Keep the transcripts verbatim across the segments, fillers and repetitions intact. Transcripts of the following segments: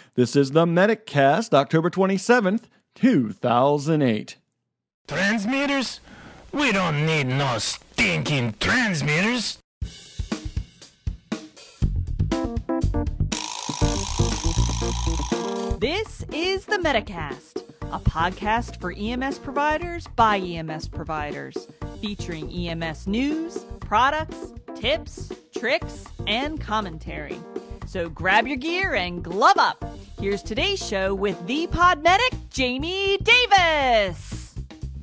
This is the Medicast, October twenty-seventh, two thousand eight. Transmitters? We don't need no stinking transmitters. This is the Medicast, a podcast for E M S providers by E M S providers, featuring E M S news, products, tips, tricks, and commentary. So grab your gear and glove up. Here's today's show with the pod medic, Jamie Davis.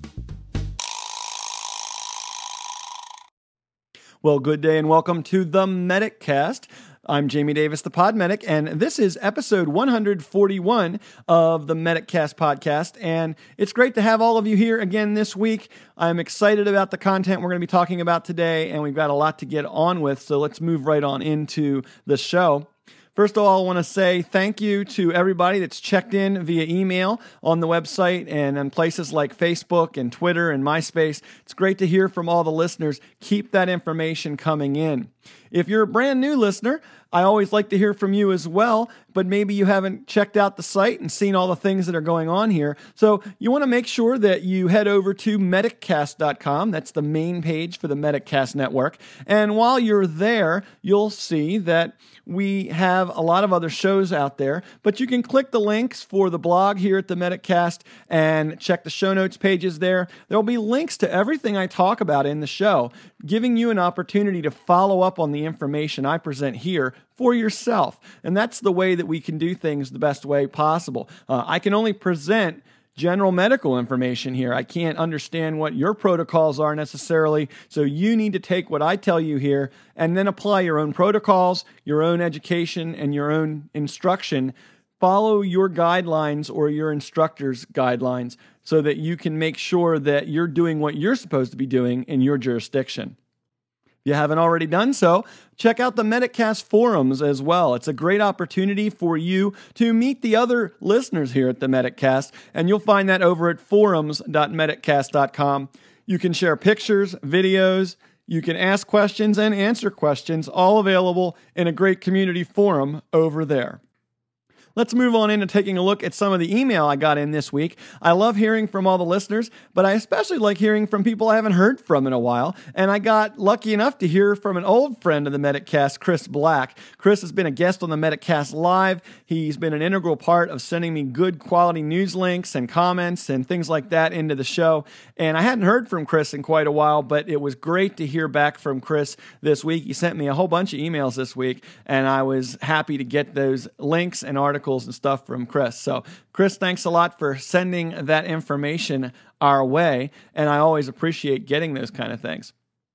Well, good day and welcome to the Medicast. I'm Jamie Davis, the Pod Medic, and this is episode one forty-one of the Medicast podcast, and it's great to have all of you here again this week. I'm excited about the content we're going to be talking about today, and we've got a lot to get on with, so let's move right on into the show. First of all, I want to say thank you to everybody that's checked in via email on the website and on places like Facebook and Twitter and MySpace. It's great to hear from all the listeners. Keep that information coming in. If you're a brand new listener, I always like to hear from you as well, but maybe you haven't checked out the site and seen all the things that are going on here. So you want to make sure that you head over to medicast dot com. That's the main page for the Medicast network. And while you're there, you'll see that we have a lot of other shows out there, but you can click the links for the blog here at the Medicast and check the show notes pages there. There'll be links to everything I talk about in the show, giving you an opportunity to follow up on the information I present here for yourself. And that's the way that we can do things the best way possible. Uh, I can only present general medical information here. I can't understand what your protocols are necessarily, so you need to take what I tell you here and then apply your own protocols, your own education, and your own instruction. Follow your guidelines or your instructor's guidelines so that you can make sure that you're doing what you're supposed to be doing in your jurisdiction. If you haven't already done so, check out the Medicast forums as well. It's a great opportunity for you to meet the other listeners here at the Medicast, and you'll find that over at forums dot medicast dot com. You can share pictures, videos, you can ask questions and answer questions, all available in a great community forum over there. Let's move on into taking a look at some of the email I got in this week. I love hearing from all the listeners, but I especially like hearing from people I haven't heard from in a while. And I got lucky enough to hear from an old friend of the Medicast, Chris Black. Chris has been a guest on the Medicast Live. He's been an integral part of sending me good quality news links and comments and things like that into the show. And I hadn't heard from Chris in quite a while, but it was great to hear back from Chris this week. He sent me a whole bunch of emails this week, and I was happy to get those links and articles and stuff from Chris. So Chris, thanks a lot for sending that information our way, and I always appreciate getting those kind of things.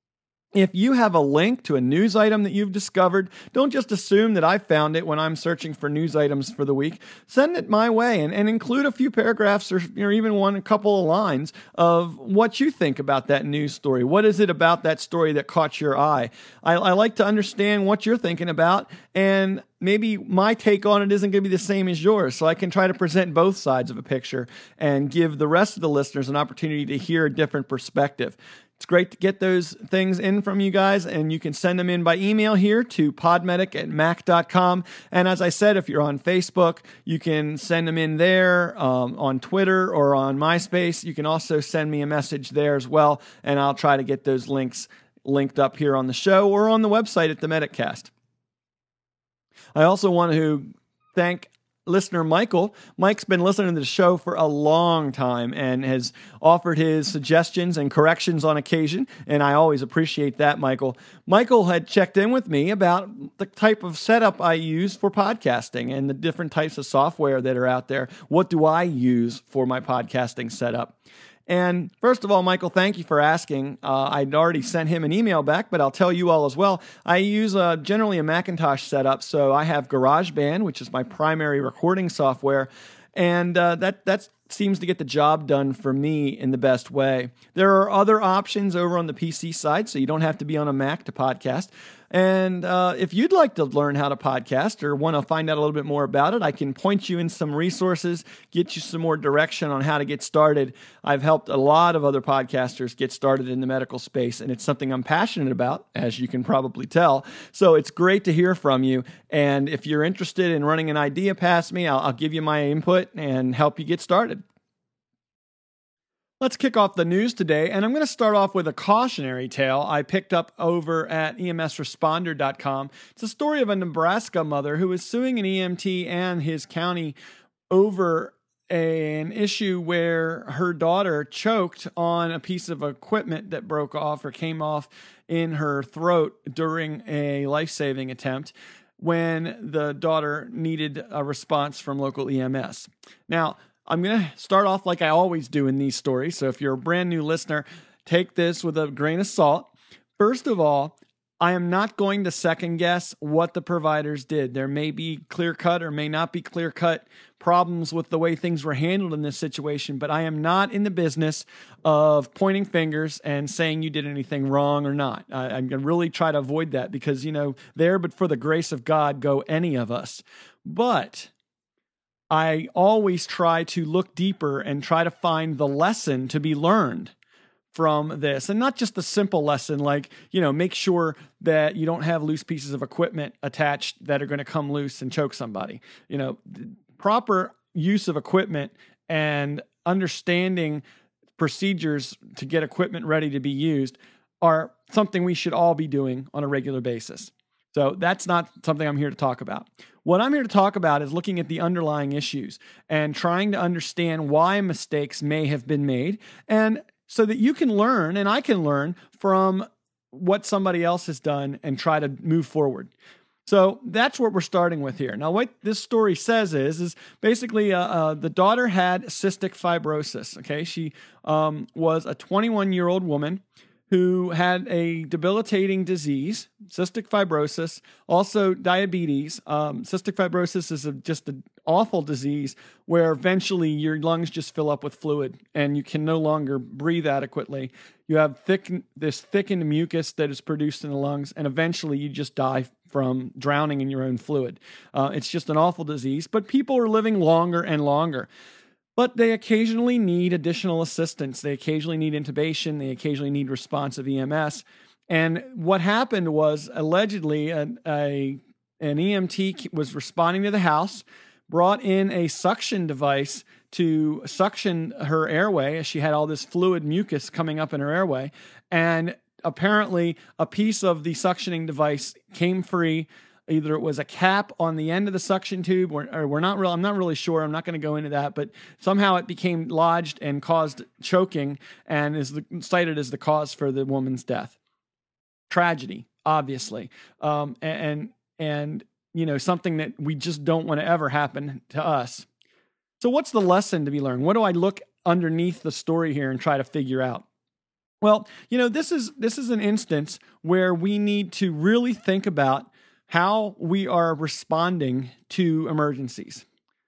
If you have a link to a news item that you've discovered, don't just assume that I found it when I'm searching for news items for the week. Send it my way and, and include a few paragraphs or, or even one, a couple of lines of what you think about that news story. What is it about that story that caught your eye? I, I like to understand what you're thinking about, and maybe my take on it isn't going to be the same as yours, so I can try to present both sides of a picture and give the rest of the listeners an opportunity to hear a different perspective. It's great to get those things in from you guys, and you can send them in by email here to podmedic at mac dot com. And as I said, if you're on Facebook, you can send them in there, um, on Twitter or on MySpace. You can also send me a message there as well, and I'll try to get those links linked up here on the show or on the website at the Medicast. I also want to thank listener Michael. Mike's been listening to the show for a long time and has offered his suggestions and corrections on occasion, and I always appreciate that, Michael. Michael had checked in with me about the type of setup I use for podcasting and the different types of software that are out there. What do I use for my podcasting setup? And first of all, Michael, thank you for asking. Uh, I'd already sent him an email back, but I'll tell you all as well. I use uh, generally a Macintosh setup, so I have GarageBand, which is my primary recording software, and uh, that that seems to get the job done for me in the best way. There are other options over on the P C side, so you don't have to be on a Mac to podcast. And uh, if you'd like to learn how to podcast or want to find out a little bit more about it, I can point you in some resources, get you some more direction on how to get started. I've helped a lot of other podcasters get started in the medical space, and it's something I'm passionate about, as you can probably tell. So it's great to hear from you. And if you're interested in running an idea past me, I'll, I'll give you my input and help you get started. Let's kick off the news today, and I'm going to start off with a cautionary tale I picked up over at E M S responder dot com. It's a story of a Nebraska mother who is suing an E M T and his county over a, an issue where her daughter choked on a piece of equipment that broke off or came off in her throat during a life-saving attempt when the daughter needed a response from local E M S. Now, I'm going to start off like I always do in these stories. So if you're a brand new listener, take this with a grain of salt. First of all, I am not going to second guess what the providers did. There may be clear-cut or may not be clear-cut problems with the way things were handled in this situation, but I am not in the business of pointing fingers and saying you did anything wrong or not. I, I'm going to really try to avoid that because, you know, there but for the grace of God go any of us. But I always try to look deeper and try to find the lesson to be learned from this. And not just the simple lesson like, you know, make sure that you don't have loose pieces of equipment attached that are going to come loose and choke somebody. You know, proper use of equipment and understanding procedures to get equipment ready to be used are something we should all be doing on a regular basis. So that's not something I'm here to talk about. What I'm here to talk about is looking at the underlying issues and trying to understand why mistakes may have been made, and so that you can learn and I can learn from what somebody else has done and try to move forward. So that's what we're starting with here. Now, what this story says is, is basically uh, uh, the daughter had cystic fibrosis. Okay, she um, was a twenty-one-year-old woman who had a debilitating disease, cystic fibrosis, also diabetes. Um, cystic fibrosis is a, just an awful disease where eventually your lungs just fill up with fluid and you can no longer breathe adequately. You have thick, this thickened mucus that is produced in the lungs, and eventually you just die from drowning in your own fluid. Uh, it's just an awful disease, but people are living longer and longer. But they occasionally need additional assistance. They occasionally need intubation. They occasionally need responsive E M S. And what happened was allegedly a, a, an E M T was responding to the house, brought in a suction device to suction her airway as she had all this fluid mucus coming up in her airway. And apparently a piece of the suctioning device came free. Either it was a cap on the end of the suction tube, or, or we're not real. I'm not really sure. I'm not going to go into that, but somehow it became lodged and caused choking, and is the, cited as the cause for the woman's death. Tragedy, obviously, um, and and you know something that we just don't want to ever happen to us. So, what's the lesson to be learned? What do I look underneath the story here and try to figure out? Well, you know, this is this is an instance where we need to really think about how we are responding to emergencies.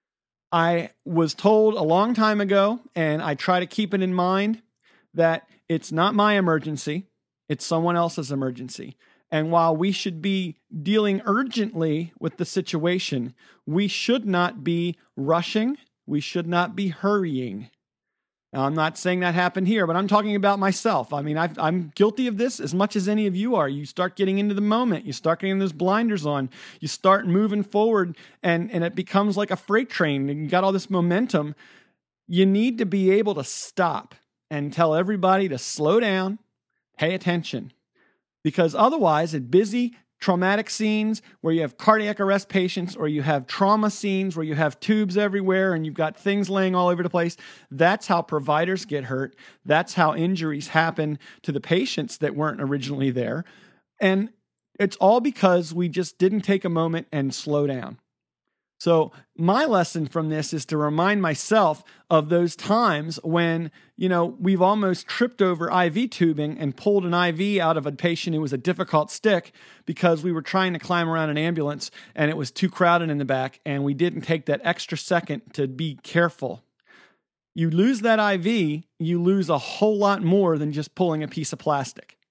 I was told a long time ago, and I try to keep it in mind, that it's not my emergency, it's someone else's emergency. And while we should be dealing urgently with the situation, we should not be rushing, we should not be hurrying. Now, I'm not saying that happened here, but I'm talking about myself. I mean, I've, I'm guilty of this as much as any of you are. You start getting into the moment. You start getting those blinders on. You start moving forward, and, and it becomes like a freight train, and you got all this momentum. You need to be able to stop and tell everybody to slow down, pay attention, because otherwise, at busy, traumatic scenes where you have cardiac arrest patients, or you have trauma scenes where you have tubes everywhere and you've got things laying all over the place, that's how providers get hurt. That's how injuries happen to the patients that weren't originally there. And it's all because we just didn't take a moment and slow down. So my lesson from this is to remind myself of those times when, you know, we've almost tripped over I V tubing and pulled an I V out of a patient who was a difficult stick because we were trying to climb around an ambulance and it was too crowded in the back, and we didn't take that extra second to be careful. You lose that I V, you lose a whole lot more than just pulling a piece of plastic.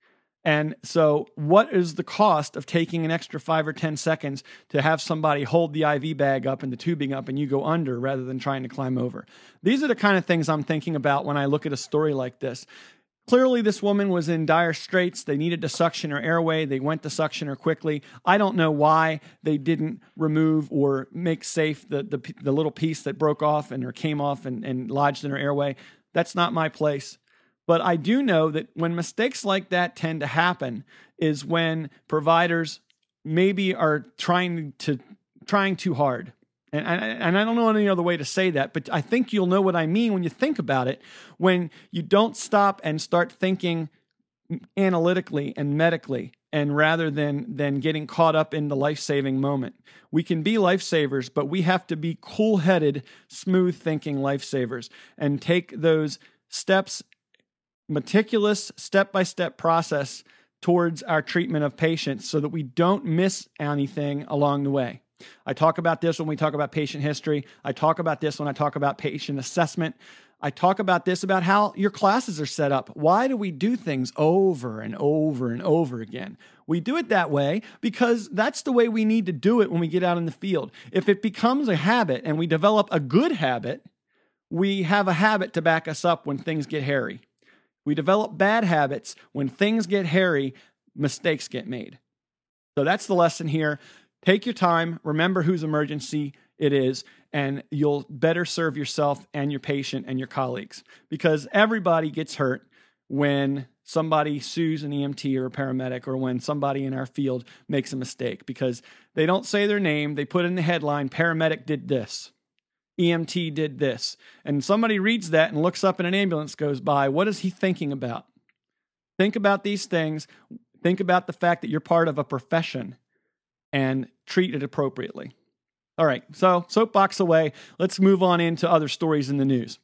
And so what is the cost of taking an extra five or ten seconds to have somebody hold the I V bag up and the tubing up and you go under rather than trying to climb over? These are the kind of things I'm thinking about when I look at a story like this. Clearly, this woman was in dire straits. They needed to suction her airway. They went to suction her quickly. I don't know why they didn't remove or make safe the, the, the little piece that broke off and or came off and, and lodged in her airway. That's not my place. But I do know that when mistakes like that tend to happen is when providers maybe are trying to trying too hard. And, and, and I don't know any other way to say that, but I think you'll know what I mean when you think about it, when you don't stop and start thinking analytically and medically, and rather than, than getting caught up in the life-saving moment. We can be lifesavers, but we have to be cool-headed, smooth-thinking lifesavers and take those steps, meticulous step-by-step process towards our treatment of patients so that we don't miss anything along the way. I talk about this when we talk about patient history. I talk about this when I talk about patient assessment. I talk about this about how your classes are set up. Why do we do things over and over and over again? We do it that way because that's the way we need to do it when we get out in the field. If it becomes a habit and we develop a good habit, we have a habit to back us up when things get hairy. We develop bad habits. When things get hairy, mistakes get made. So that's the lesson here. Take your time, remember whose emergency it is, and you'll better serve yourself and your patient and your colleagues. Because everybody gets hurt when somebody sues an E M T or a paramedic or when somebody in our field makes a mistake because they don't say their name. They put in the headline, paramedic did this, E M T did this. And somebody reads that and looks up and an ambulance goes by. What is he thinking about? Think about these things. Think about the fact that you're part of a profession and treat it appropriately. All right, so soapbox away. Let's move on into other stories in the news.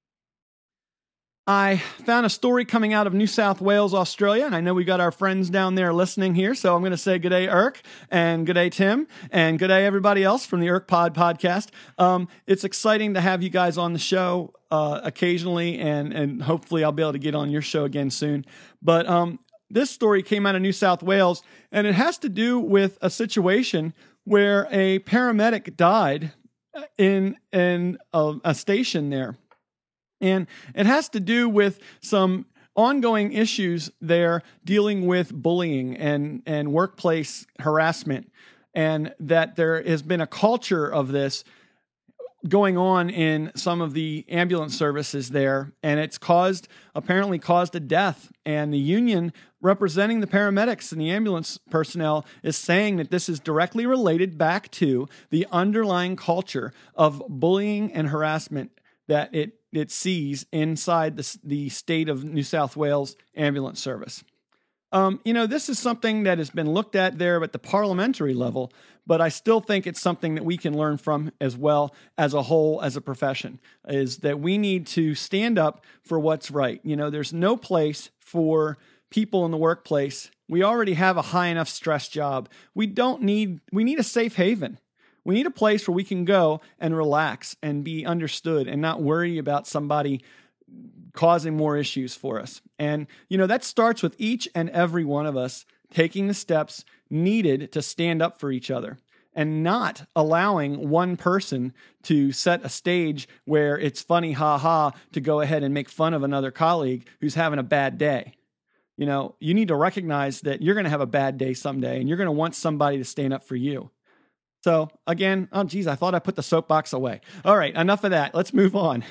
I found a story coming out of New South Wales, Australia, and I know we got our friends down there listening here, so I'm going to say good day, Irk, and good day, Tim, and good day, everybody else from the Irk Pod podcast. Um, it's exciting to have you guys on the show uh, occasionally, and, and hopefully I'll be able to get on your show again soon. But um, this story came out of New South Wales, and it has to do with a situation where a paramedic died in, in a, a station there. And it has to do with some ongoing issues there dealing with bullying and, and workplace harassment, and that there has been a culture of this going on in some of the ambulance services there, and it's caused, apparently caused a death. And the union representing the paramedics and the ambulance personnel is saying that this is directly related back to the underlying culture of bullying and harassment that it, it sees inside the, the state of New South Wales ambulance service. Um, you know, this is something that has been looked at there at the parliamentary level, but I still think it's something that we can learn from as well as a whole, as a profession, is that we need to stand up for what's right. You know, there's no place for people in the workplace. We already have a high enough stress job. We don't need, we need a safe haven. We need a place where we can go and relax and be understood and not worry about somebody causing more issues for us. And, you know, that starts with each and every one of us taking the steps needed to stand up for each other and not allowing one person to set a stage where it's funny, ha ha, to go ahead and make fun of another colleague who's having a bad day. You know, you need to recognize that you're going to have a bad day someday and you're going to want somebody to stand up for you. So again, oh geez, I thought I put the soapbox away. All right, enough of that. Let's move on.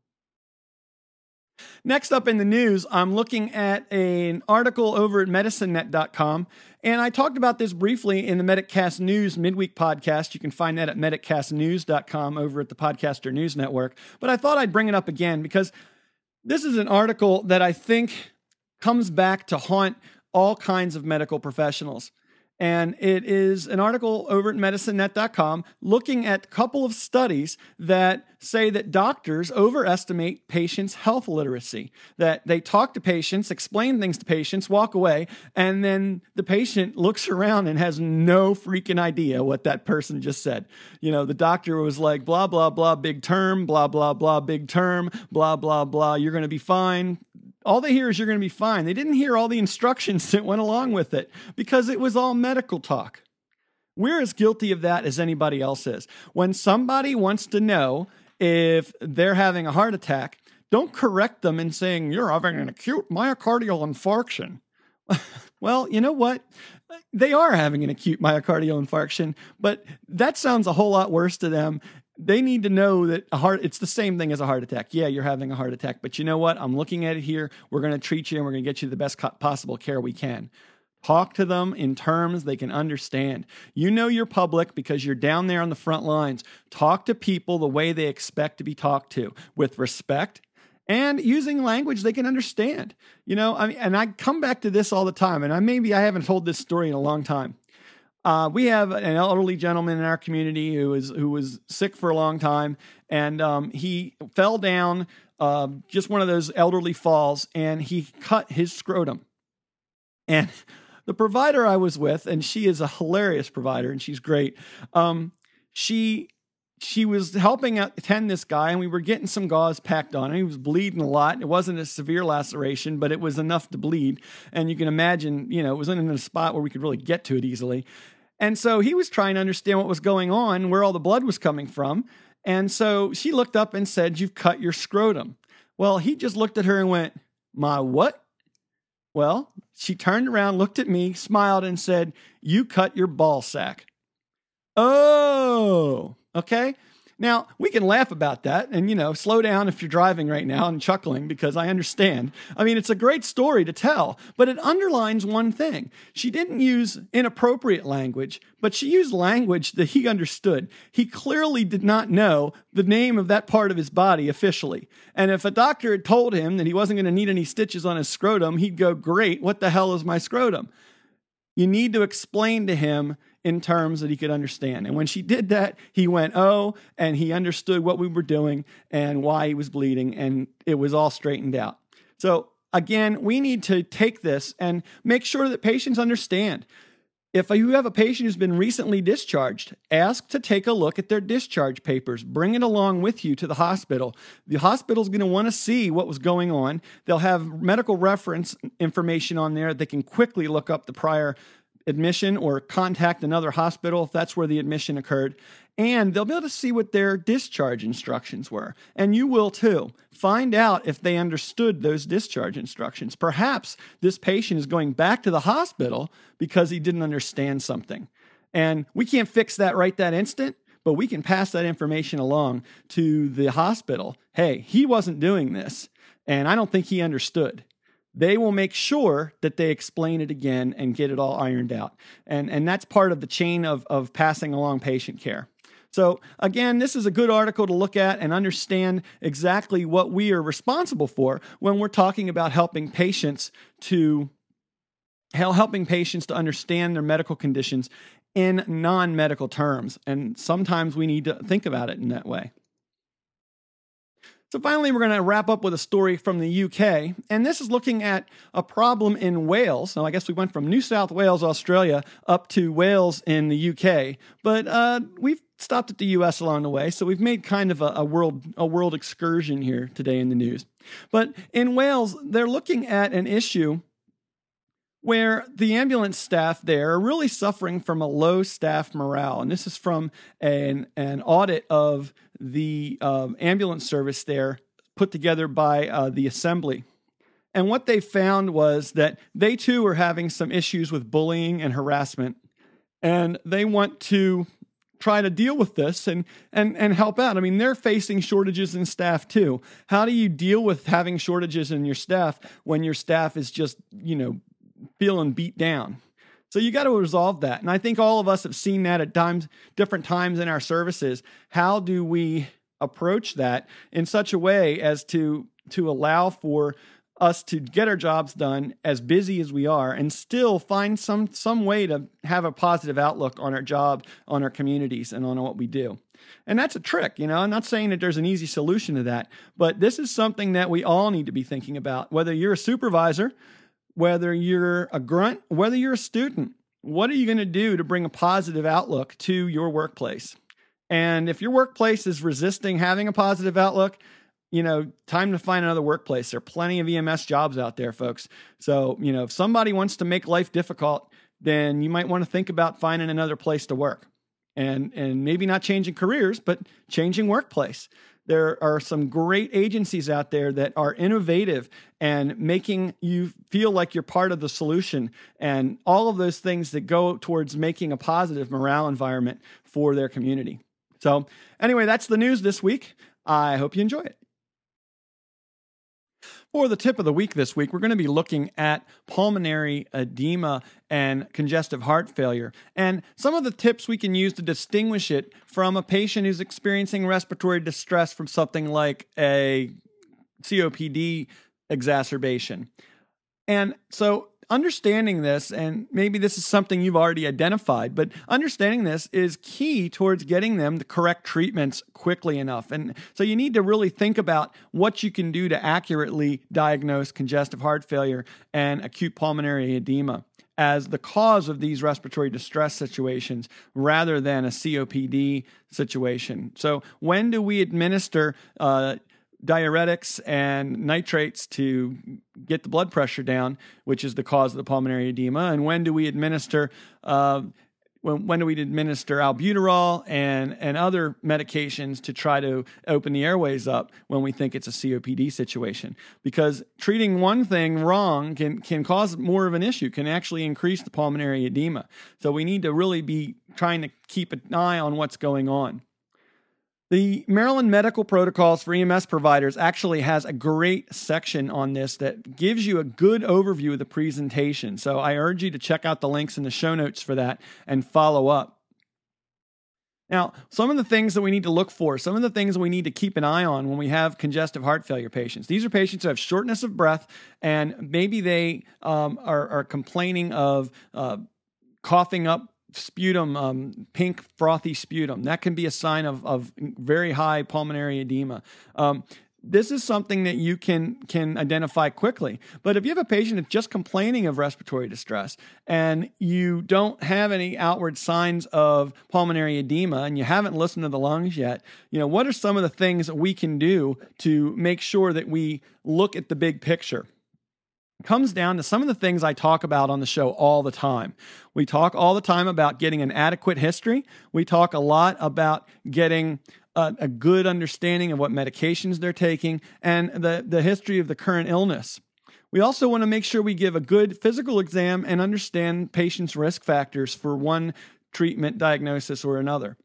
Next up in the news, I'm looking at a, an article over at medicine net dot com, and I talked about this briefly in the MedicCast News midweek podcast. You can find that at medic cast news dot com over at the Podcaster News Network. But I thought I'd bring it up again because this is an article that I think comes back to haunt all kinds of medical professionals. And it is an article over at medicine net dot com looking at a couple of studies that say that doctors overestimate patients' health literacy, that they talk to patients, explain things to patients, walk away, and then the patient looks around and has no freaking idea what that person just said. You know, the doctor was like, blah, blah, blah, big term, blah, blah, blah, big term, blah, blah, blah, you're going to be fine. All they hear is you're going to be fine. They didn't hear all the instructions that went along with it because it was all medical talk. We're as guilty of that as anybody else is. When somebody wants to know if they're having a heart attack, don't correct them in saying, you're having an acute myocardial infarction. Well, you know what? They are having an acute myocardial infarction, but that sounds a whole lot worse to them. They need to know that a heart, it's the same thing as a heart attack. Yeah, you're having a heart attack, but you know what? I'm looking at it here. We're going to treat you and we're going to get you the best possible care we can. Talk to them in terms they can understand. You know your public because you're down there on the front lines. Talk to people the way they expect to be talked to, with respect and using language they can understand. You know, I mean, and I come back to this all the time, and I maybe I haven't told this story in a long time. Uh, we have an elderly gentleman in our community who is who was sick for a long time, and um, he fell down, uh, just one of those elderly falls, and he cut his scrotum. And the provider I was with, and she is a hilarious provider, and she's great. Um, she she was helping attend this guy, and we were getting some gauze packed on him. He was bleeding a lot. It wasn't a severe laceration, but it was enough to bleed. And you can imagine, you know, it wasn't in a spot where we could really get to it easily. And so he was trying to understand what was going on, where all the blood was coming from. And so she looked up and said, "You've cut your scrotum." Well, he just looked at her and went, "My what?" Well, she turned around, looked at me, smiled, and said, "You cut your ball sack." Oh, okay. Now, we can laugh about that and, you know, slow down if you're driving right now and chuckling because I understand. I mean, it's a great story to tell, but it underlines one thing. She didn't use inappropriate language, but she used language that he understood. He clearly did not know the name of that part of his body officially. And if a doctor had told him that he wasn't going to need any stitches on his scrotum, he'd go, "Great, what the hell is my scrotum?" You need to explain to him in terms that he could understand. And when she did that, he went, "Oh," and he understood what we were doing and why he was bleeding, and it was all straightened out. So again, we need to take this and make sure that patients understand. If you have a patient who's been recently discharged, ask to take a look at their discharge papers. Bring it along with you to the hospital. The hospital's going to want to see what was going on. They'll have medical reference information on there. They can quickly look up the prior admission or contact another hospital if that's where the admission occurred. And they'll be able to see what their discharge instructions were. And you will too. Find out if they understood those discharge instructions. Perhaps this patient is going back to the hospital because he didn't understand something. And we can't fix that right that instant, but we can pass that information along to the hospital. Hey, he wasn't doing this, and I don't think he understood. They will make sure that they explain it again and get it all ironed out. And, and that's part of the chain of, of passing along patient care. So again, this is a good article to look at and understand exactly what we are responsible for when we're talking about helping patients to helping patients to understand their medical conditions in non-medical terms. And sometimes we need to think about it in that way. So finally, we're going to wrap up with a story from the U K, and this is looking at a problem in Wales. Now, I guess we went from New South Wales, Australia, up to Wales in the U K, but uh, we've stopped at the U S along the way, so we've made kind of a, a world a world excursion here today in the news. But in Wales, they're looking at an issue where the ambulance staff there are really suffering from a low staff morale. And this is from an, an audit of the um, ambulance service there put together by uh, the Assembly. And what they found was that they too are having some issues with bullying and harassment. And they want to try to deal with this and, and, and help out. I mean, they're facing shortages in staff too. How do you deal with having shortages in your staff when your staff is just, you know, feeling beat down? So you got to resolve that. And I think all of us have seen that at times, different times in our services. How do we approach that in such a way as to, to allow for us to get our jobs done as busy as we are and still find some, some way to have a positive outlook on our job, on our communities, and on what we do? And that's a trick, you know. I'm not saying that there's an easy solution to that, but this is something that we all need to be thinking about. Whether you're a supervisor, whether you're a grunt, whether you're a student, what are you going to do to bring a positive outlook to your workplace? And if your workplace is resisting having a positive outlook, you know, time to find another workplace. There are plenty of E M S jobs out there, folks. So, you know, if somebody wants to make life difficult, then you might want to think about finding another place to work. And, and maybe not changing careers, but changing workplace. There are some great agencies out there that are innovative and making you feel like you're part of the solution, and all of those things that go towards making a positive morale environment for their community. So anyway, that's the news this week. I hope you enjoy it. For the tip of the week this week, we're going to be looking at pulmonary edema and congestive heart failure, and some of the tips we can use to distinguish it from a patient who's experiencing respiratory distress from something like a C O P D exacerbation. And so understanding this, and maybe this is something you've already identified, but understanding this is key towards getting them the correct treatments quickly enough. And so you need to really think about what you can do to accurately diagnose congestive heart failure and acute pulmonary edema as the cause of these respiratory distress situations rather than a C O P D situation. So when do we administer uh, diuretics and nitrates to get the blood pressure down, which is the cause of the pulmonary edema? And when do we administer uh, when, when do we administer albuterol and, and other medications to try to open the airways up when we think it's a C O P D situation? Because treating one thing wrong can, can cause more of an issue, can actually increase the pulmonary edema. So we need to really be trying to keep an eye on what's going on. The Maryland Medical Protocols for E M S Providers actually has a great section on this that gives you a good overview of the presentation. So I urge you to check out the links in the show notes for that and follow up. Now, some of the things that we need to look for, some of the things we need to keep an eye on when we have congestive heart failure patients. These are patients who have shortness of breath, and maybe they um, are, are complaining of uh, coughing up sputum, um, pink frothy sputum. That can be a sign of, of very high pulmonary edema. Um, this is something that you can can identify quickly. But if you have a patient that's just complaining of respiratory distress and you don't have any outward signs of pulmonary edema and you haven't listened to the lungs yet, you know, what are some of the things that we can do to make sure that we look at the big picture? Comes down to some of the things I talk about on the show all the time. We talk all the time about getting an adequate history. We talk a lot about getting a, a good understanding of what medications they're taking and the, the history of the current illness. We also want to make sure we give a good physical exam and understand patients' risk factors for one treatment diagnosis or another.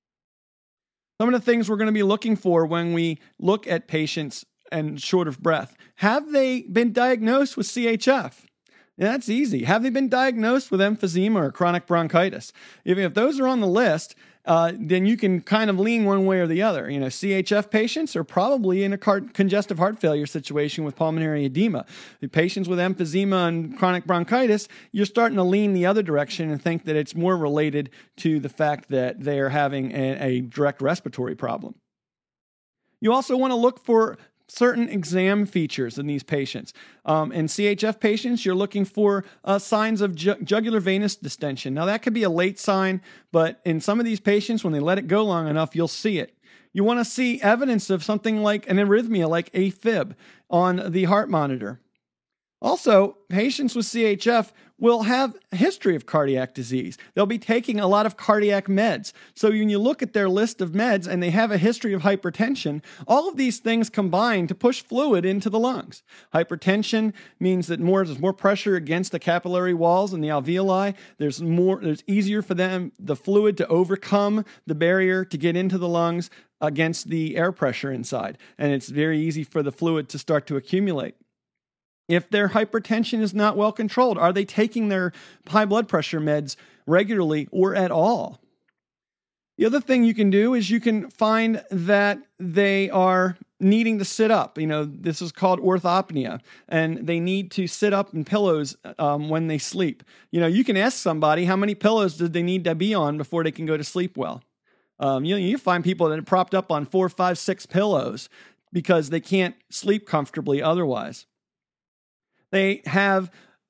Some of the things we're going to be looking for when we look at patients and short of breath. Have they been diagnosed with C H F? Yeah, that's easy. Have they been diagnosed with emphysema or chronic bronchitis? If, if those are on the list, uh, then you can kind of lean one way or the other. You know, C H F patients are probably in a car- congestive heart failure situation with pulmonary edema. The patients with emphysema and chronic bronchitis, you're starting to lean the other direction and think that it's more related to the fact that they are having a, a direct respiratory problem. You also want to look for certain exam features in these patients. Um, in C H F patients, you're looking for uh, signs of ju- jugular venous distension. Now, that could be a late sign, but in some of these patients, when they let it go long enough, you'll see it. You want to see evidence of something like an arrhythmia, like AFib, on the heart monitor. Also, patients with C H F will have a history of cardiac disease. They'll be taking a lot of cardiac meds. So when you look at their list of meds and they have a history of hypertension, all of these things combine to push fluid into the lungs. Hypertension means that more there's more pressure against the capillary walls and the alveoli. There's more. There's easier for them the fluid to overcome the barrier to get into the lungs against the air pressure inside, and it's very easy for the fluid to start to accumulate. If their hypertension is not well controlled, are they taking their high blood pressure meds regularly or at all? The other thing you can do is you can find that they are needing to sit up. You know, this is called orthopnea, and they need to sit up in pillows um, when they sleep. You know, you can ask somebody how many pillows did they need to be on before they can go to sleep well. Um, you know, you find people that are propped up on four, five, six pillows because they can't sleep comfortably otherwise. They have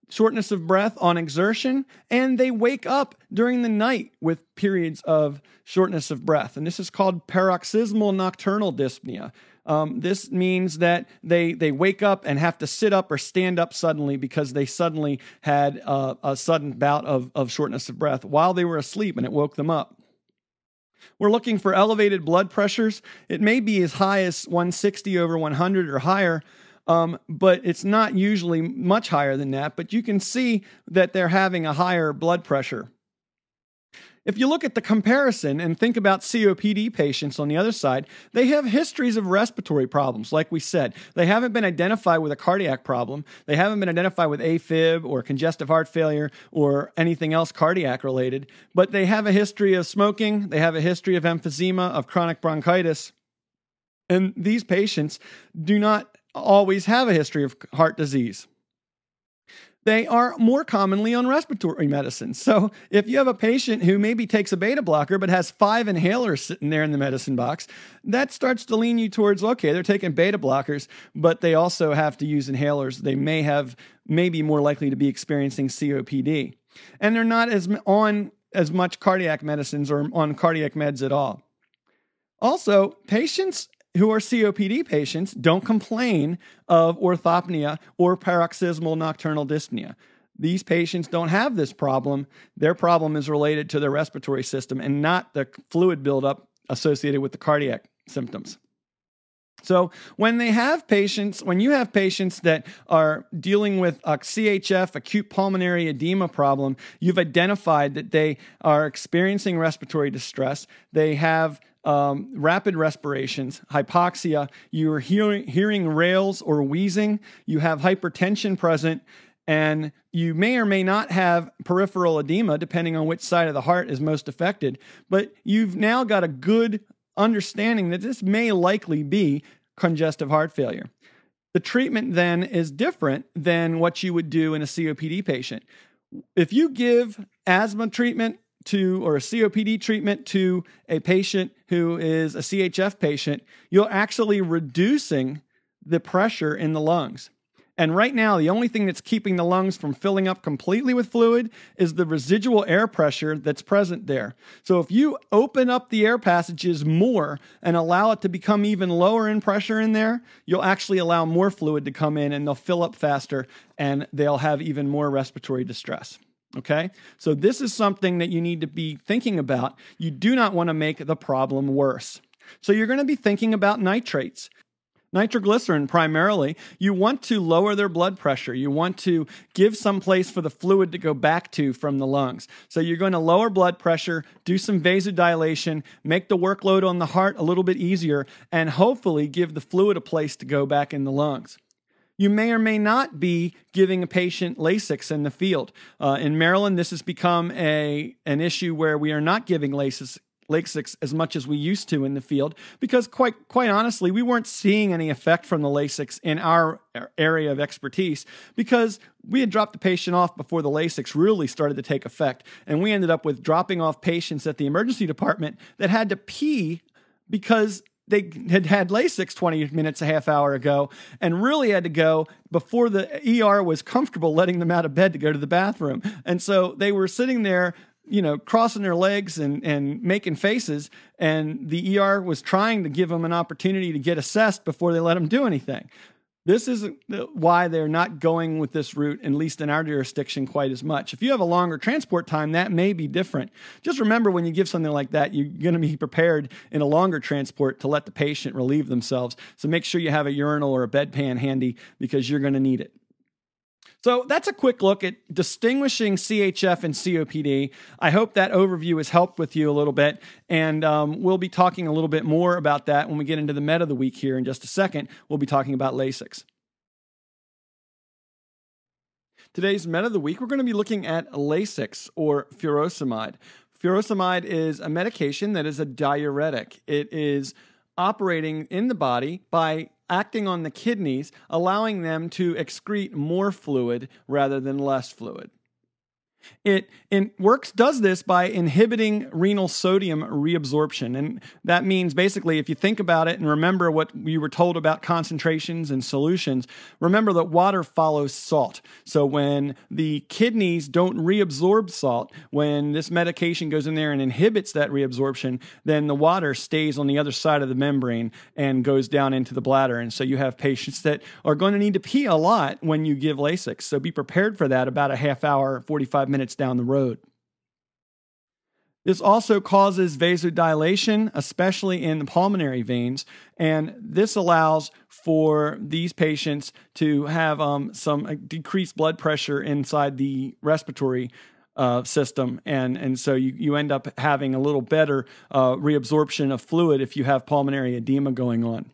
shortness of breath on exertion, and they wake up during the night with periods of shortness of breath. And this is called paroxysmal nocturnal dyspnea. Um, this means that they they wake up and have to sit up or stand up suddenly because they suddenly had uh, a sudden bout of, of shortness of breath while they were asleep, and it woke them up. We're looking for elevated blood pressures. It may be as high as one sixty over one hundred or higher, um, but it's not usually much higher than that. But you can see that they're having a higher blood pressure. If you look at the comparison and think about C O P D patients on the other side, they have histories of respiratory problems, like we said. They haven't been identified with a cardiac problem. They haven't been identified with AFib or congestive heart failure or anything else cardiac related, but they have a history of smoking. They have a history of emphysema, of chronic bronchitis. And these patients do not always have a history of heart disease. They are more commonly on respiratory medicine. So if you have a patient who maybe takes a beta blocker but has five inhalers sitting there in the medicine box, that starts to lean you towards, okay, they're taking beta blockers, but they also have to use inhalers. They may have, maybe more likely to be experiencing C O P D. And they're not as on as much cardiac medicines or on cardiac meds at all. Also, patients who are C O P D patients don't complain of orthopnea or paroxysmal nocturnal dyspnea. These patients don't have this problem. Their problem is related to their respiratory system and not the fluid buildup associated with the cardiac symptoms. So when they have patients, when you have patients that are dealing with a C H F, acute pulmonary edema problem, you've identified that they are experiencing respiratory distress. They have Um, rapid respirations, hypoxia, you're hearing, hearing rales or wheezing, you have hypertension present, and you may or may not have peripheral edema, depending on which side of the heart is most affected. But you've now got a good understanding that this may likely be congestive heart failure. The treatment then is different than what you would do in a C O P D patient. If you give asthma treatment to or a C O P D treatment to a patient who is a C H F patient, you're actually reducing the pressure in the lungs. And right now, the only thing that's keeping the lungs from filling up completely with fluid is the residual air pressure that's present there. So if you open up the air passages more and allow it to become even lower in pressure in there, you'll actually allow more fluid to come in and they'll fill up faster and they'll have even more respiratory distress. Okay, so this is something that you need to be thinking about. You do not want to make the problem worse. So you're going to be thinking about nitrates. Nitroglycerin primarily, you want to lower their blood pressure. You want to give some place for the fluid to go back to from the lungs. So you're going to lower blood pressure, do some vasodilation, make the workload on the heart a little bit easier, and hopefully give the fluid a place to go back in the lungs. You may or may not be giving a patient Lasix in the field. Uh, in Maryland, this has become a an issue where we are not giving Lasix, Lasix as much as we used to in the field because quite quite honestly, we weren't seeing any effect from the Lasix in our area of expertise because we had dropped the patient off before the Lasix really started to take effect. And we ended up with dropping off patients at the emergency department that had to pee because they had had Lasix twenty minutes, a half hour ago, and really had to go before the E R was comfortable letting them out of bed to go to the bathroom. And so they were sitting there, you know, crossing their legs and, and making faces, and the E R was trying to give them an opportunity to get assessed before they let them do anything. This is why they're not going with this route, at least in our jurisdiction, quite as much. If you have a longer transport time, that may be different. Just remember when you give something like that, you're going to be prepared in a longer transport to let the patient relieve themselves. So make sure you have a urinal or a bedpan handy because you're going to need it. So that's a quick look at distinguishing C H F and C O P D. I hope that overview has helped with you a little bit, and um, we'll be talking a little bit more about that when we get into the med of the week here in just a second. We'll be talking about Lasix. Today's med of the week, we're going to be looking at Lasix or furosemide. Furosemide is a medication that is a diuretic. It is operating in the body by acting on the kidneys, allowing them to excrete more fluid rather than less fluid. It, it works, does this by inhibiting renal sodium reabsorption. And that means basically, if you think about it and remember what you were told about concentrations and solutions, remember that water follows salt. So when the kidneys don't reabsorb salt, when this medication goes in there and inhibits that reabsorption, then the water stays on the other side of the membrane and goes down into the bladder. And so you have patients that are going to need to pee a lot when you give Lasix. So be prepared for that about a half hour, forty-five minutes down the road. This also causes vasodilation, especially in the pulmonary veins, and this allows for these patients to have um, some decreased blood pressure inside the respiratory uh, system, and, and so you, you end up having a little better uh, reabsorption of fluid if you have pulmonary edema going on.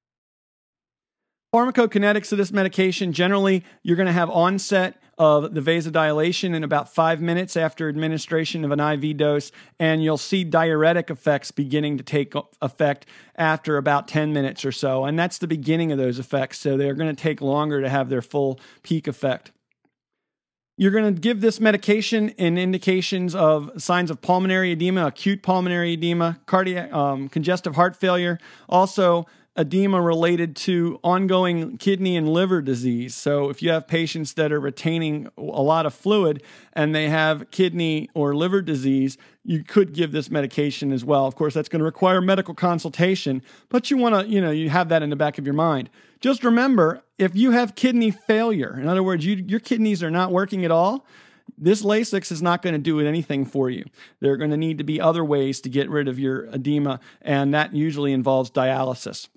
Pharmacokinetics of this medication, generally, you're going to have onset of the vasodilation in about five minutes after administration of an I V dose, and you'll see diuretic effects beginning to take effect after about ten minutes or so, and that's the beginning of those effects, so they're going to take longer to have their full peak effect. You're going to give this medication in indications of signs of pulmonary edema, acute pulmonary edema, cardiac, um, congestive heart failure, also edema related to ongoing kidney and liver disease. So if you have patients that are retaining a lot of fluid and they have kidney or liver disease, you could give this medication as well. Of course, that's going to require medical consultation, but you want to, you know, you have that in the back of your mind. Just remember, if you have kidney failure, in other words, you, your kidneys are not working at all, this Lasix is not going to do anything for you. There are going to need to be other ways to get rid of your edema, and that usually involves dialysis.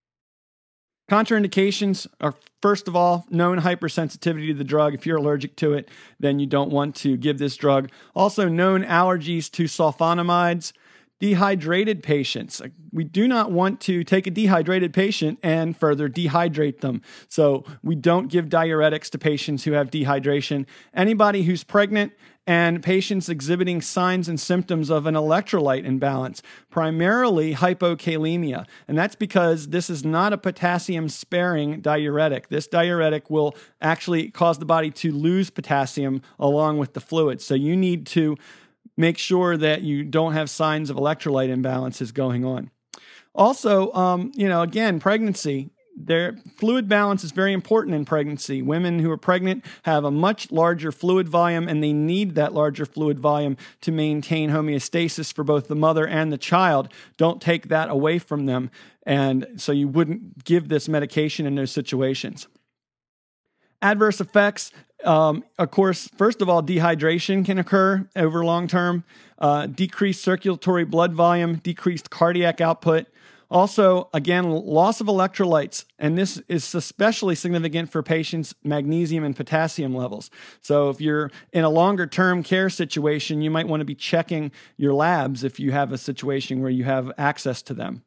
Contraindications are, first of all, known hypersensitivity to the drug. If you're allergic to it, then you don't want to give this drug. Also, known allergies to sulfonamides. Dehydrated patients. We do not want to take a dehydrated patient and further dehydrate them. So we don't give diuretics to patients who have dehydration. Anybody who's pregnant and patients exhibiting signs and symptoms of an electrolyte imbalance, primarily hypokalemia. And that's because this is not a potassium-sparing diuretic. This diuretic will actually cause the body to lose potassium along with the fluid. So you need to make sure that you don't have signs of electrolyte imbalances going on. Also, um, you know, again, pregnancy. Their fluid balance is very important in pregnancy. Women who are pregnant have a much larger fluid volume, and they need that larger fluid volume to maintain homeostasis for both the mother and the child. Don't take that away from them, and so you wouldn't give this medication in those situations. Adverse effects, um, of course, first of all, dehydration can occur over long term, uh, decreased circulatory blood volume, decreased cardiac output. Also, again, loss of electrolytes, and this is especially significant for patients' magnesium and potassium levels. So if you're in a longer-term care situation, you might want to be checking your labs if you have a situation where you have access to them.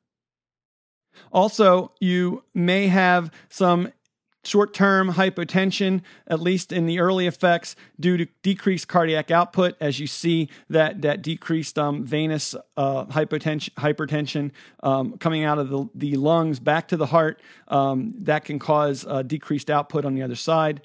Also, you may have some short-term hypotension, at least in the early effects, due to decreased cardiac output, as you see that that decreased um, venous uh, hypotension, hypertension um, coming out of the, the lungs back to the heart. Um, that can cause uh, decreased output on the other side.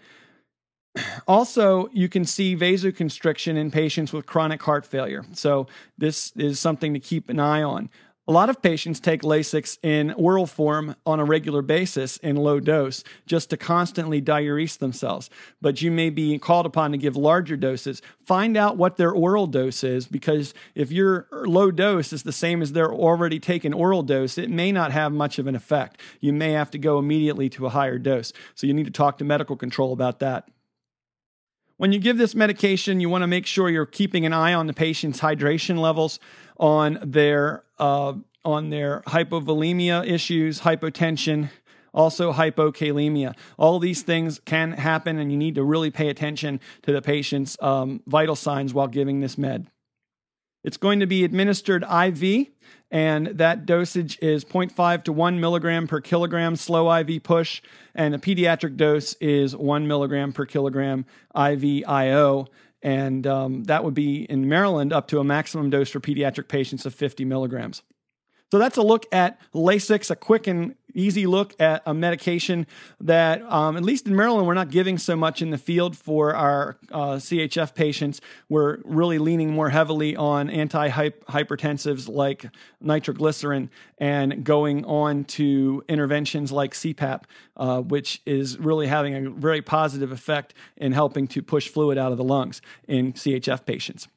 Also, you can see vasoconstriction in patients with chronic heart failure. So this is something to keep an eye on. A lot of patients take Lasix in oral form on a regular basis in low dose just to constantly diurese themselves. But you may be called upon to give larger doses. Find out what their oral dose is, because if your low dose is the same as their already taken oral dose, it may not have much of an effect. You may have to go immediately to a higher dose. So you need to talk to medical control about that. When you give this medication, you want to make sure you're keeping an eye on the patient's hydration levels, on their uh, on their hypovolemia issues, hypotension, also hypokalemia. All these things can happen, and you need to really pay attention to the patient's um, vital signs while giving this med. It's going to be administered I V, and that dosage is zero point five to one milligram per kilogram slow I V push, and the pediatric dose is one milligram per kilogram I V I O, and um, that would be in Maryland up to a maximum dose for pediatric patients of fifty milligrams. So that's a look at Lasix, a quick and easy look at a medication that, um, at least in Maryland, we're not giving so much in the field for our uh, C H F patients. We're really leaning more heavily on antihypertensives like nitroglycerin and going on to interventions like C PAP, uh, which is really having a very positive effect in helping to push fluid out of the lungs in C H F patients.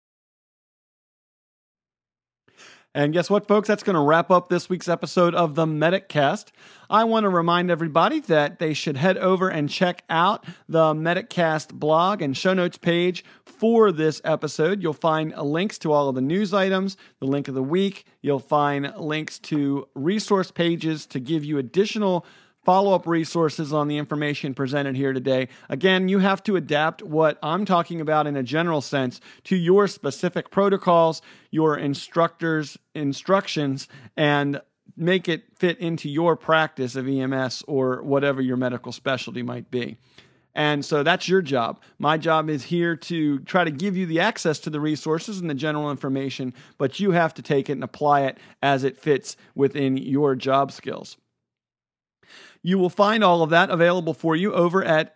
And guess what, folks? That's going to wrap up this week's episode of the MedicCast. I want to remind everybody that they should head over and check out the MedicCast blog and show notes page for this episode. You'll find links to all of the news items, the link of the week. You'll find links to resource pages to give you additional follow-up resources on the information presented here today. Again, you have to adapt what I'm talking about in a general sense to your specific protocols, your instructor's instructions, and make it fit into your practice of E M S or whatever your medical specialty might be. And so that's your job. My job is here to try to give you the access to the resources and the general information, but you have to take it and apply it as it fits within your job skills. You will find all of that available for you over at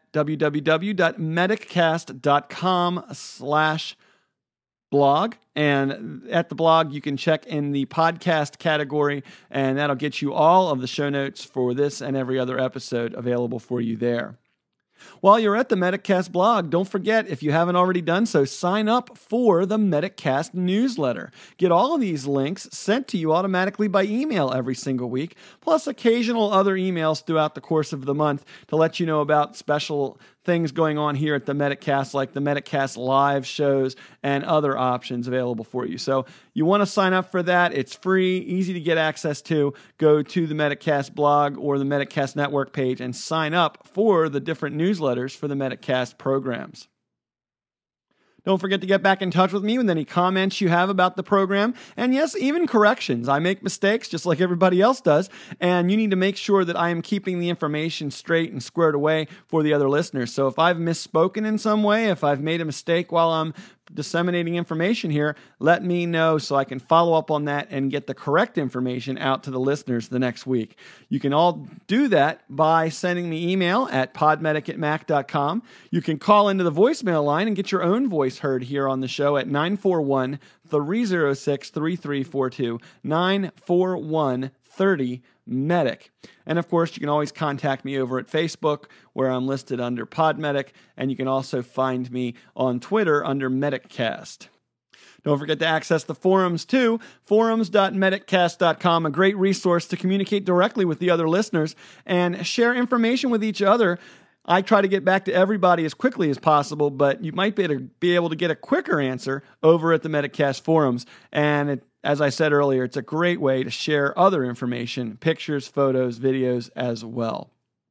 www.mediccast.com slash blog. And at the blog, you can check in the podcast category, and that'll get you all of the show notes for this and every other episode available for you there. While you're at the MedicCast blog, don't forget, if you haven't already done so, sign up for the MedicCast newsletter. Get all of these links sent to you automatically by email every single week, plus occasional other emails throughout the course of the month to let you know about special things going on here at the MedicCast, like the MedicCast live shows and other options available for you. So you want to sign up for that. It's free, easy to get access to. Go to the MedicCast blog or the MedicCast network page and sign up for the different newsletters for the MedicCast programs. Don't forget to get back in touch with me with any comments you have about the program. And yes, even corrections. I make mistakes just like everybody else does. And you need to make sure that I am keeping the information straight and squared away for the other listeners. So if I've misspoken in some way, if I've made a mistake while I'm disseminating information here, let me know so I can follow up on that and get the correct information out to the listeners the next week. You can all do that by sending me email at podmedic at mac dot com. You can call into the voicemail line and get your own voice heard here on the show at nine four one, three oh six, three three four two, nine four one, three oh Medic. And of course, you can always contact me over at Facebook, where I'm listed under PodMedic, and you can also find me on Twitter under MedicCast. Don't forget to access the forums too, forums dot mediccast dot com, a great resource to communicate directly with the other listeners and share information with each other. I try to get back to everybody as quickly as possible, but you might be able to, be able to get a quicker answer over at the MedicCast forums. And it, as I said earlier, it's a great way to share other information, pictures, photos, videos as well.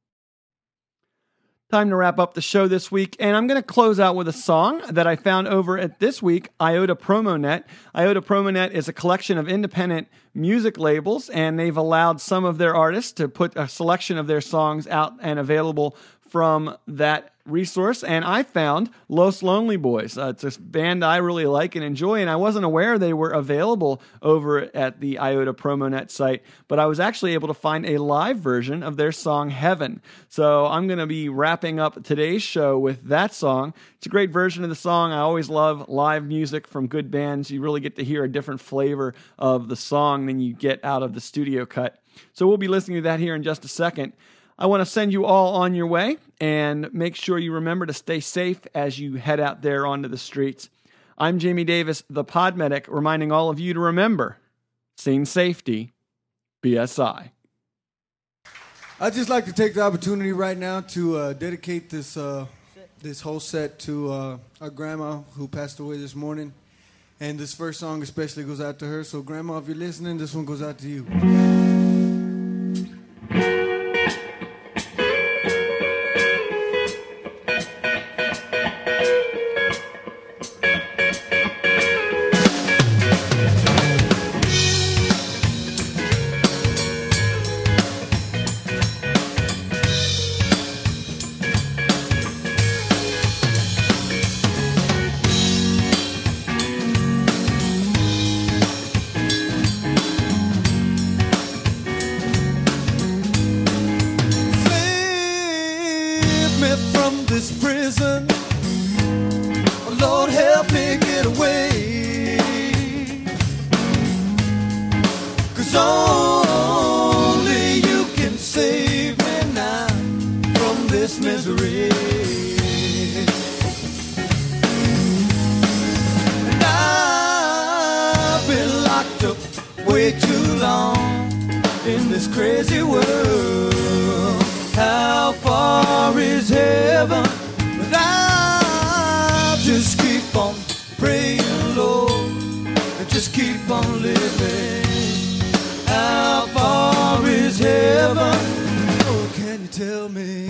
Time to wrap up the show this week, and I'm going to close out with a song that I found over at this week, Iota Promonet. Iota Promonet is a collection of independent music labels, and they've allowed some of their artists to put a selection of their songs out and available from that resource, and I found Los Lonely Boys. Uh, it's a band I really like and enjoy, and I wasn't aware they were available over at the Iota Promonet site, but I was actually able to find a live version of their song Heaven. So I'm going to be wrapping up today's show with that song. It's a great version of the song. I always love live music from good bands. You really get to hear a different flavor of the song than you get out of the studio cut. So we'll be listening to that here in just a second. I want to send you all on your way, and make sure you remember to stay safe as you head out there onto the streets. I'm Jamie Davis, the PodMedic, reminding all of you to remember, scene safety, B S I. I'd just like to take the opportunity right now to uh, dedicate this uh, this whole set to uh, our grandma who passed away this morning. And this first song especially goes out to her. So, Grandma, if you're listening, this one goes out to you. misery. And I've been locked up way too long in this crazy world. How far is heaven? But I'll just keep on praying, Lord, and just keep on living. How far is heaven? Oh, can you tell me?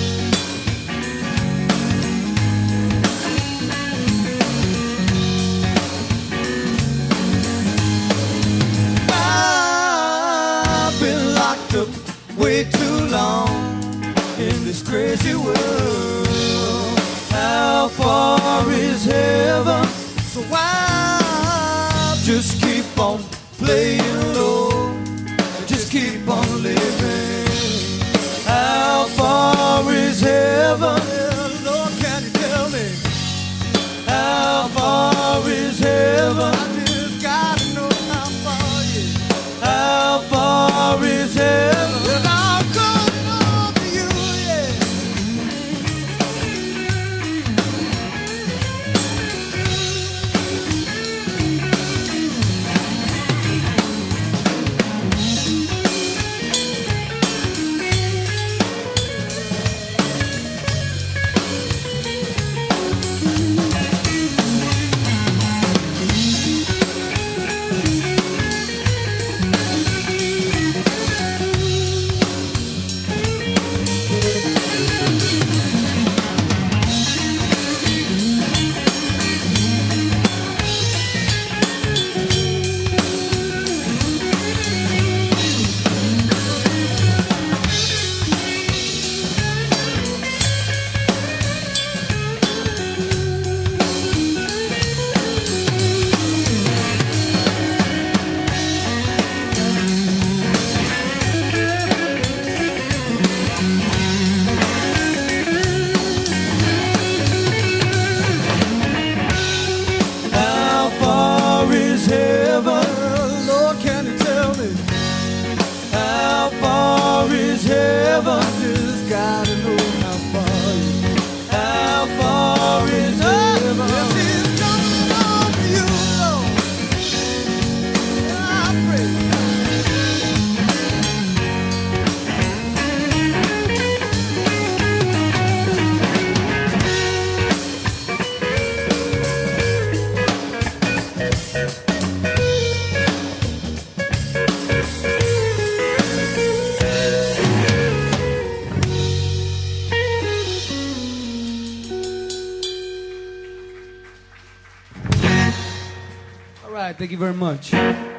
I've been locked up way too long in this crazy world. How far is heaven? So I'll just keep on playing, Lord, and just keep on living. How far is heaven? Lord, can you tell me? How far is heaven? I just gotta know how far, yeah. How far is heaven? Well, I'll come on to you, yeah. How far is heaven? Lord, can you tell me? How far is heaven? I just gotta know how far. How far is heaven? Yes, he's coming on to you, Lord. I pray. All right, thank you very much.